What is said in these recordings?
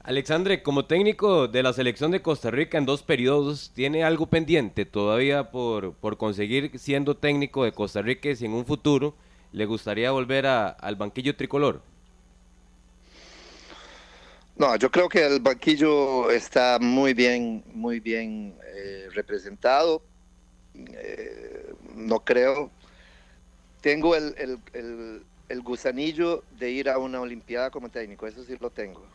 Alexandre, como técnico de la selección de Costa Rica en 2 periodos, ¿tiene algo pendiente todavía por conseguir siendo técnico de Costa Rica y si en un futuro le gustaría volver al banquillo tricolor? No, yo creo que el banquillo está muy bien representado. No creo. Tengo el gusanillo de ir a una olimpiada como técnico, eso sí lo tengo.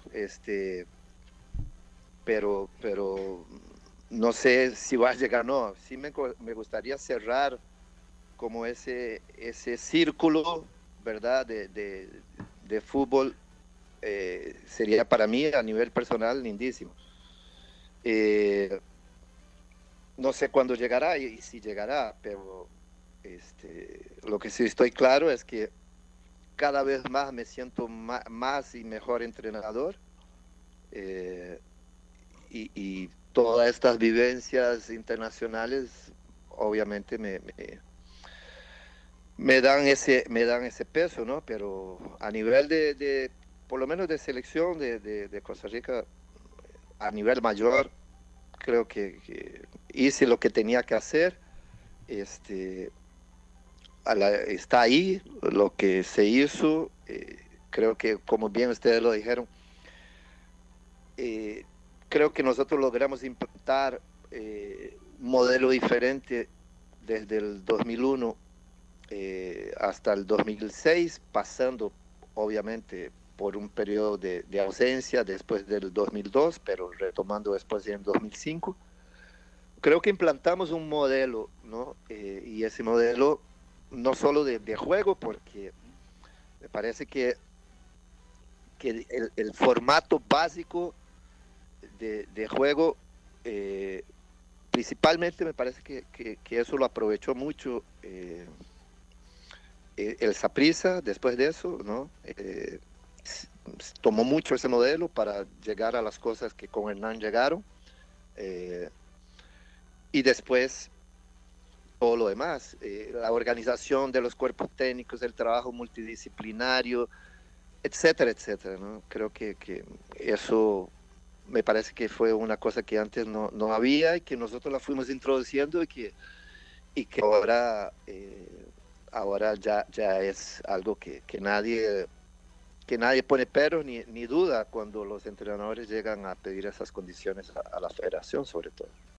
Pero no sé si va a llegar, no. Sí me gustaría cerrar como ese círculo, ¿verdad? De fútbol. Sería para mí a nivel personal lindísimo. Eh, no sé cuándo llegará y si llegará, pero lo que sí estoy claro es que cada vez más me siento más y mejor entrenador, eh, y todas estas vivencias internacionales obviamente me dan ese peso, ¿no? Pero a nivel por lo menos de selección de Costa Rica, a nivel mayor, creo que hice lo que tenía que hacer. Este, Está ahí lo que se hizo. Creo que, como bien ustedes lo dijeron, eh, creo que nosotros logramos implantar un modelo diferente desde el 2001 hasta el 2006, pasando obviamente por un periodo de ausencia después del 2002, pero retomando después en 2005. Creo que implantamos un modelo, ¿no? Y ese modelo no solo de juego, porque me parece que el formato básico de juego, eh, principalmente me parece que eso lo aprovechó mucho el Saprissa después de eso, ¿no? Tomó mucho ese modelo para llegar a las cosas que con Hernán llegaron, eh, y después todo lo demás, la organización de los cuerpos técnicos, el trabajo multidisciplinario, etcétera, etcétera, ¿no? Creo que eso me parece que fue una cosa que antes no había y que nosotros la fuimos introduciendo y que ahora ya es algo que nadie pone pero ni duda cuando los entrenadores llegan a pedir esas condiciones a la federación, sobre todo.